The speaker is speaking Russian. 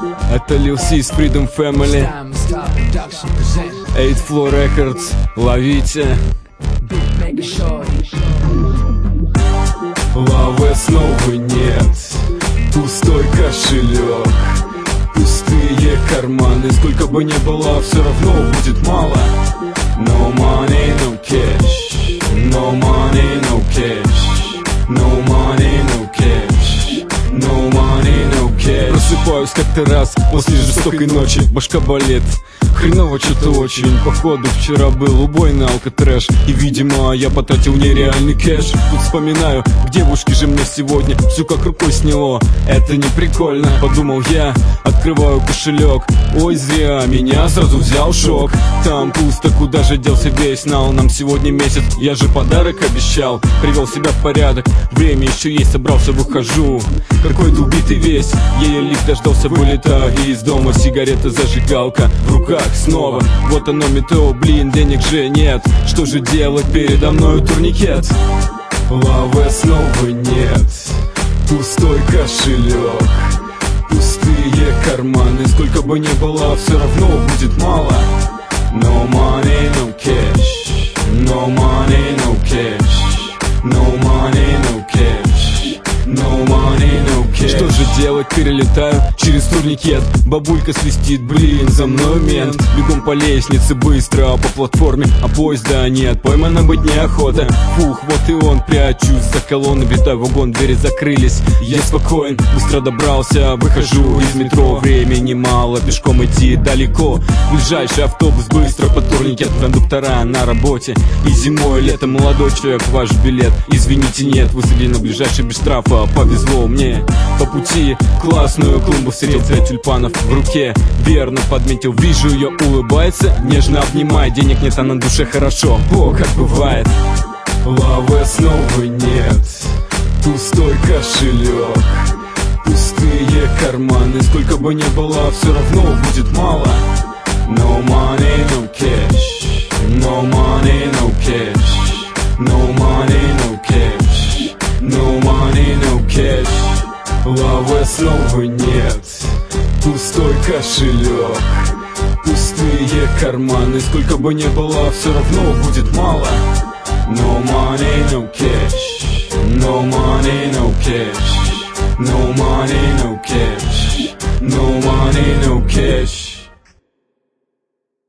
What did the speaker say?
Это Lil Sis, Freedom Family, 8 Floor Records, ловите. Лавы снова нет, пустой кошелек, пустые карманы. Сколько бы ни было, все равно будет мало. No money, no cash. No money, no cash. No money, no cash. No money, no cash. Просыпаюсь как-то раз после жестокой ночи, башка болит, хреново что-то очень. Походу вчера был убойный алкотрэш, и, видимо, я потратил нереальный кэш. Тут вспоминаю, к девушке же мне сегодня всю как рукой сняло. Это не прикольно, подумал я, открываю кошелек. Ой, зря, меня сразу взял шок. Там пусто, куда же делся весь нал. Нам сегодня месяц, я же подарок обещал. Привел себя в порядок, время еще есть, собрался, выхожу. Какой-то убитый весь, еле дождался, вылетаю из дома. Сигарета, зажигалка в руках снова. Вот оно метро, блин, денег же нет. Что же делать, передо мною турникет. Лавы снова нет, пустой кошелек, пустые карманы. Сколько бы ни было, все равно будет мало. No money, no cash. No money, no cash. No money, no cash. No money, no cash. Что же делать, перелетаю через турникет. Бабулька свистит, блин, за мной мент. Бегом по лестнице, быстро по платформе, а поезда нет, поймана быть неохота. Фух, вот и он, прячусь за колонны, влетаю в вагон, двери закрылись. Я спокоен, быстро добрался, выхожу из метро. Времени мало, пешком идти далеко. Ближайший автобус, быстро по турникет. Кондуктора на работе, и зимой, и летом. Молодой человек, ваш билет, извините, нет. Высадили на ближайший без штрафа, повезло мне. По пути классную клумбу встретил, цвет тюльпанов в руке. Верно подметил, вижу ее, улыбается, нежно обнимает. Денег нет, а на душе хорошо, о, как бывает. Лавы снова нет, пустой кошелек, пустые карманы. Сколько бы ни было, все равно будет мало. No money, no cash. No money, no cash. No money, no cash. No money, no cash. Лавы снова нет, пустой кошелек, пустые карманы. Сколько бы ни было, все равно будет мало. No money, no cash. No money, no cash. No money, no cash. No money, no cash.